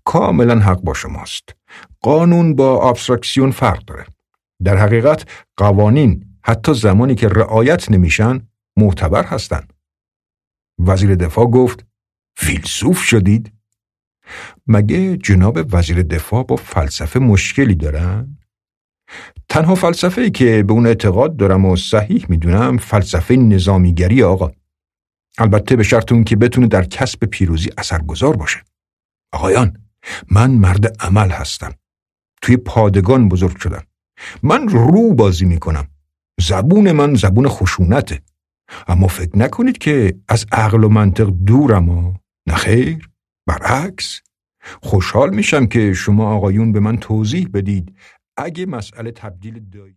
کاملا حق با شماست. قانون با ابسترکسیون فرق داره. در حقیقت قوانین حتی زمانی که رعایت نمیشن معتبر هستن. وزیر دفاع گفت فیلسوف شدید؟ مگه جناب وزیر دفاع با فلسفه مشکلی دارن؟ تنها فلسفه‌ای که به اون اعتقاد دارم و صحیح میدونم فلسفه نظامیگری آقا. البته به شرط اون که بتونه در کسب پیروزی اثرگذار باشه. آقایان، من مرد عمل هستم. توی پادگان بزرگ شدم. من رو بازی میکنم. زبون من زبون خشونته. اما فکر نکنید که از عقل و منطق دورم و نخیر، برعکس. خوشحال میشم که شما آقایون به من توضیح بدید اگه مسئله تبدیل